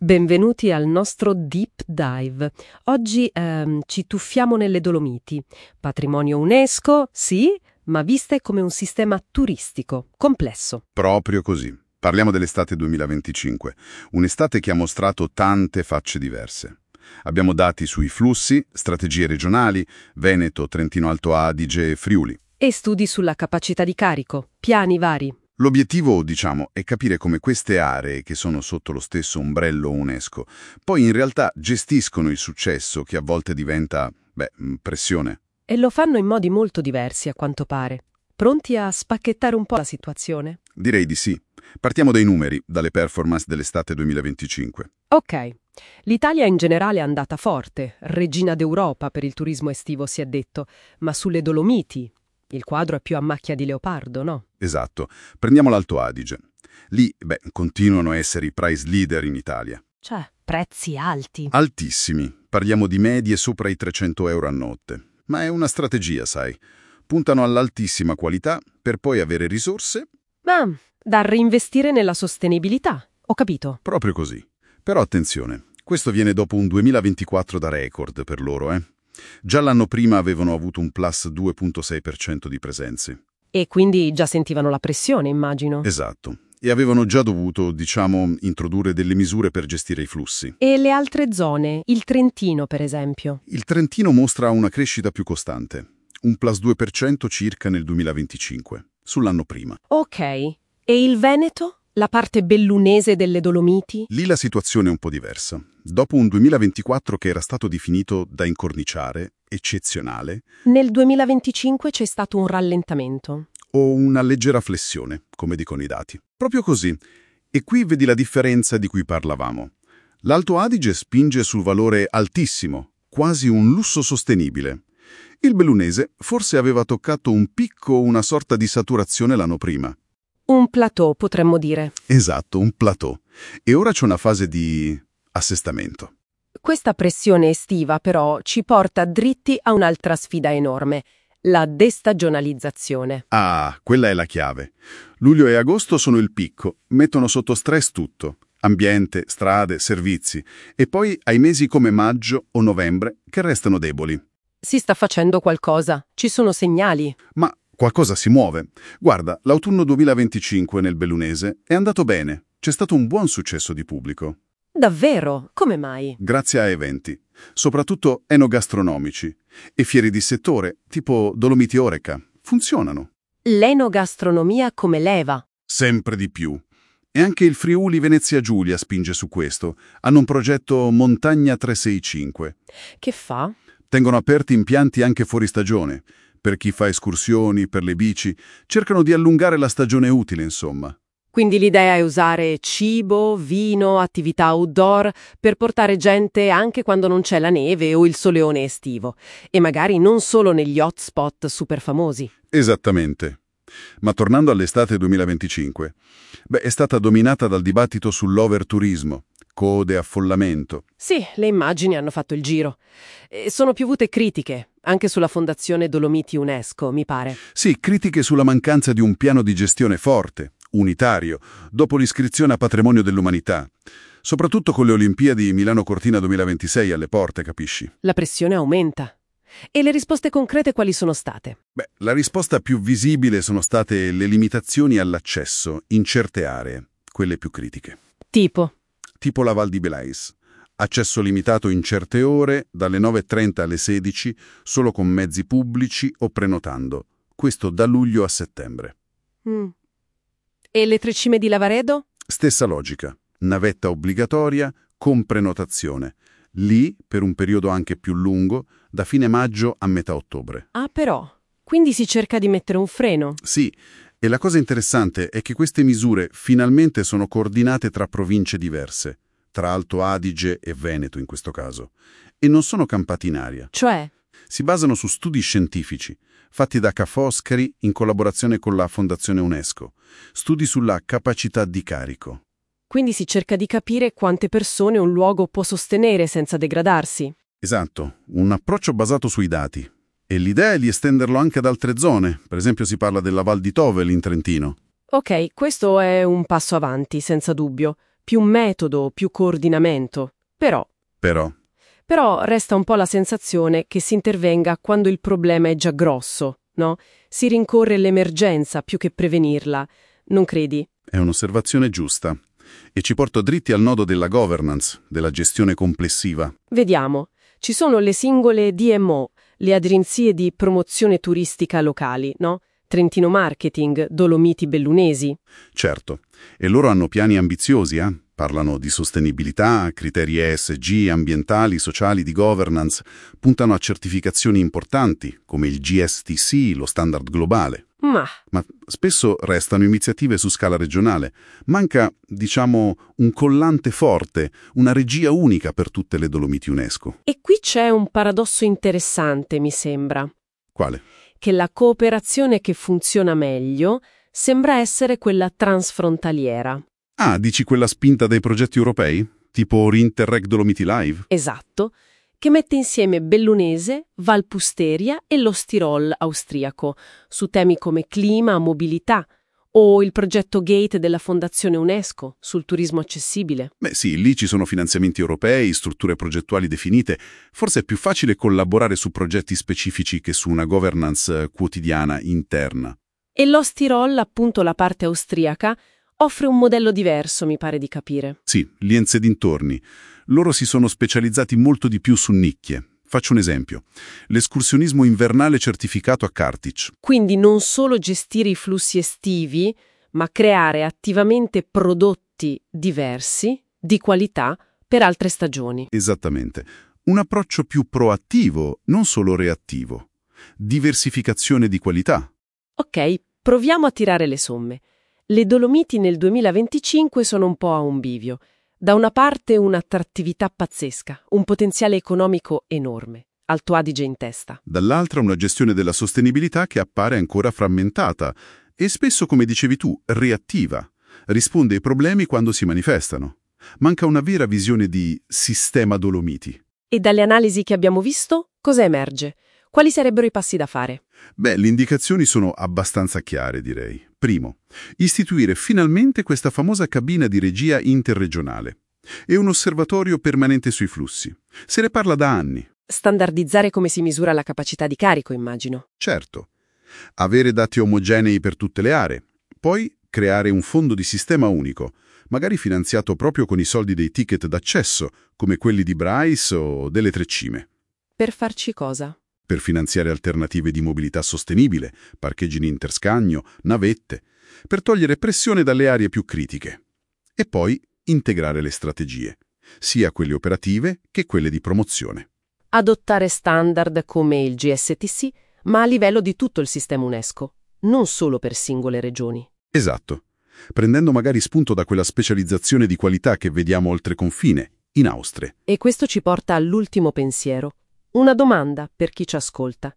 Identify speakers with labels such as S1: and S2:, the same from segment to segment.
S1: Benvenuti al nostro Deep Dive. Oggi ci tuffiamo nelle Dolomiti. Patrimonio UNESCO, sì, ma viste come un sistema turistico, complesso.
S2: Proprio così. Parliamo dell'estate 2025, un'estate che ha mostrato tante facce diverse. Abbiamo dati sui flussi, strategie regionali, Veneto, Trentino Alto Adige e Friuli.
S1: E studi sulla capacità di carico, piani vari.
S2: L'obiettivo, è capire come queste aree, che sono sotto lo stesso ombrello UNESCO, poi in realtà gestiscono il successo che a volte diventa, pressione.
S1: E lo fanno in modi molto diversi, a quanto pare. Pronti a spacchettare un po' la situazione?
S2: Direi di sì. Partiamo dai numeri, dalle performance dell'estate 2025.
S1: Ok. L'Italia in generale è andata forte, regina d'Europa per il turismo estivo si è detto, ma sulle Dolomiti il quadro è più a macchia di leopardo, no?
S2: Esatto. Prendiamo l'Alto Adige. Lì, continuano a essere i price leader in Italia.
S1: Cioè, prezzi alti.
S2: Altissimi. Parliamo di medie sopra i 300 euro a notte. Ma è una strategia, sai. Puntano all'altissima qualità per poi avere risorse.
S1: Ma da reinvestire nella sostenibilità, ho capito.
S2: Proprio così. Però attenzione, questo viene dopo un 2024 da record per loro, Già l'anno prima avevano avuto un plus 2,6% di presenze.
S1: E quindi già sentivano la pressione, immagino.
S2: Esatto. E avevano già dovuto, introdurre delle misure per gestire i flussi.
S1: E le altre zone, il Trentino per esempio?
S2: Il Trentino mostra una crescita più costante, un plus 2% circa nel 2025, sull'anno prima.
S1: Ok. E il Veneto? La parte bellunese delle Dolomiti?
S2: Lì la situazione è un po' diversa. Dopo un 2024 che era stato definito da incorniciare, eccezionale,
S1: Nel 2025 c'è stato un rallentamento.
S2: o una leggera flessione, come dicono i dati. Proprio così. E qui vedi la differenza di cui parlavamo. L'Alto Adige spinge sul valore altissimo, quasi un lusso sostenibile. Il bellunese forse aveva toccato un picco o una sorta di saturazione l'anno prima.
S1: Un plateau, potremmo dire.
S2: Esatto, un plateau. E ora c'è una fase di assestamento.
S1: Questa pressione estiva, però, ci porta dritti a un'altra sfida enorme, la destagionalizzazione.
S2: Ah, quella è la chiave. Luglio e agosto sono il picco, mettono sotto stress tutto. Ambiente, strade, servizi. E poi hai mesi come maggio o novembre che restano deboli.
S1: Si sta facendo qualcosa, ci sono segnali.
S2: Ma qualcosa si muove. Guarda, l'autunno 2025 nel bellunese è andato bene. C'è stato un buon successo di pubblico.
S1: Davvero? Come mai?
S2: Grazie a eventi, soprattutto enogastronomici, e fiere di settore, tipo Dolomiti Oreca, funzionano.
S1: L'enogastronomia come leva.
S2: Sempre di più. E anche il Friuli Venezia Giulia spinge su questo. Hanno un progetto Montagna 365.
S1: Che fa?
S2: Tengono aperti impianti anche fuori stagione. Per chi fa escursioni, per le bici, cercano di allungare la stagione utile, insomma.
S1: Quindi l'idea è usare cibo, vino, attività outdoor per portare gente anche quando non c'è la neve o il soleone estivo. E magari non solo negli hotspot super famosi.
S2: Esattamente. Ma tornando all'estate 2025, è stata dominata dal dibattito sull'overturismo, code, affollamento.
S1: Sì, le immagini hanno fatto il giro. E sono piovute critiche, anche sulla Fondazione Dolomiti UNESCO, mi pare.
S2: Sì, critiche sulla mancanza di un piano di gestione forte, unitario, dopo l'iscrizione a Patrimonio dell'Umanità. Soprattutto con le Olimpiadi Milano-Cortina 2026 alle porte, capisci?
S1: La pressione aumenta. E le risposte concrete quali sono state?
S2: La risposta più visibile sono state le limitazioni all'accesso in certe aree, quelle più critiche.
S1: Tipo
S2: la Val di Belais. Accesso limitato in certe ore, dalle 9:30 alle 16, solo con mezzi pubblici o prenotando. Questo da luglio a settembre.
S1: E le tre cime di Lavaredo?
S2: Stessa logica. Navetta obbligatoria con prenotazione. Lì, per un periodo anche più lungo, da fine maggio a metà ottobre.
S1: Ah, però. Quindi si cerca di mettere un freno.
S2: Sì, e la cosa interessante è che queste misure finalmente sono coordinate tra province diverse, tra Alto Adige e Veneto in questo caso, e non sono campate in aria.
S1: Cioè?
S2: Si basano su studi scientifici, fatti da Ca' Foscari in collaborazione con la Fondazione UNESCO, studi sulla capacità di carico.
S1: Quindi si cerca di capire quante persone un luogo può sostenere senza degradarsi.
S2: Esatto, un approccio basato sui dati. E l'idea è di estenderlo anche ad altre zone, per esempio si parla della Val di Tovel in Trentino.
S1: Ok, questo è un passo avanti, senza dubbio. più metodo, più coordinamento. Però resta un po' la sensazione che si intervenga quando il problema è già grosso, no? Si rincorre l'emergenza più che prevenirla, non credi?
S2: È un'osservazione giusta e ci porta dritti al nodo della governance, della gestione complessiva.
S1: Vediamo. Ci sono le singole DMO, le agenzie di promozione turistica locali, no? Trentino Marketing, Dolomiti Bellunesi.
S2: Certo, e loro hanno piani ambiziosi, Parlano di sostenibilità, criteri ESG, ambientali, sociali, di governance, puntano a certificazioni importanti, come il GSTC, lo standard globale.
S1: Ma
S2: spesso restano iniziative su scala regionale. Manca, diciamo, un collante forte, una regia unica per tutte le Dolomiti UNESCO.
S1: E qui c'è un paradosso interessante, mi sembra.
S2: Quale?
S1: Che la cooperazione che funziona meglio sembra essere quella transfrontaliera.
S2: Ah, dici quella spinta dai progetti europei? Tipo Interreg Dolomiti Live?
S1: Esatto, che mette insieme Bellunese, Valpusteria e lo Stirol austriaco, su temi come clima, mobilità, o il progetto Gate della Fondazione UNESCO sul turismo accessibile.
S2: Beh sì, lì ci sono finanziamenti europei, strutture progettuali definite. Forse è più facile collaborare su progetti specifici che su una governance quotidiana interna.
S1: E lo Stirol, appunto la parte austriaca, offre un modello diverso, mi pare di capire.
S2: Sì, Lienze dintorni. Loro si sono specializzati molto di più su nicchie. Faccio un esempio. L'escursionismo invernale certificato a Kartic.
S1: Quindi non solo gestire i flussi estivi, ma creare attivamente prodotti diversi, di qualità, per altre stagioni.
S2: Esattamente. Un approccio più proattivo, non solo reattivo. Diversificazione di qualità.
S1: Ok, proviamo a tirare le somme. Le Dolomiti nel 2025 sono un po' a un bivio. Da una parte un'attrattività pazzesca, un potenziale economico enorme, Alto Adige in testa.
S2: Dall'altra una gestione della sostenibilità che appare ancora frammentata e spesso, come dicevi tu, reattiva. Risponde ai problemi quando si manifestano. Manca una vera visione di sistema Dolomiti.
S1: E dalle analisi che abbiamo visto, cosa emerge? Quali sarebbero i passi da fare?
S2: Beh, le indicazioni sono abbastanza chiare, direi. Primo, istituire finalmente questa famosa cabina di regia interregionale e un osservatorio permanente sui flussi. Se ne parla da anni.
S1: Standardizzare come si misura la capacità di carico, immagino.
S2: Certo. Avere dati omogenei per tutte le aree. Poi creare un fondo di sistema unico, magari finanziato proprio con i soldi dei ticket d'accesso, come quelli di Bryce o delle Tre Cime.
S1: Per farci cosa?
S2: Per finanziare alternative di mobilità sostenibile, parcheggi in interscagno, navette, per togliere pressione dalle aree più critiche. E poi integrare le strategie, sia quelle operative che quelle di promozione.
S1: Adottare standard come il GSTC, ma a livello di tutto il sistema UNESCO, non solo per singole regioni.
S2: Esatto, prendendo magari spunto da quella specializzazione di qualità che vediamo oltre confine, in Austria.
S1: E questo ci porta all'ultimo pensiero. Una domanda per chi ci ascolta.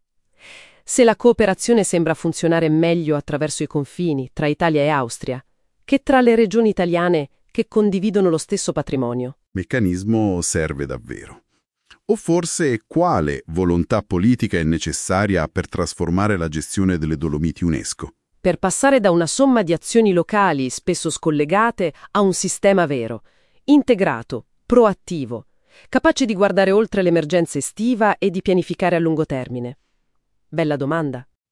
S1: Se la cooperazione sembra funzionare meglio attraverso i confini tra Italia e Austria, che tra le regioni italiane che condividono lo stesso patrimonio.
S2: Meccanismo serve davvero. O forse quale volontà politica è necessaria per trasformare la gestione delle Dolomiti UNESCO?
S1: Per passare da una somma di azioni locali, spesso scollegate, a un sistema vero, integrato, proattivo, capace di guardare oltre l'emergenza estiva e di pianificare a lungo termine. Bella domanda.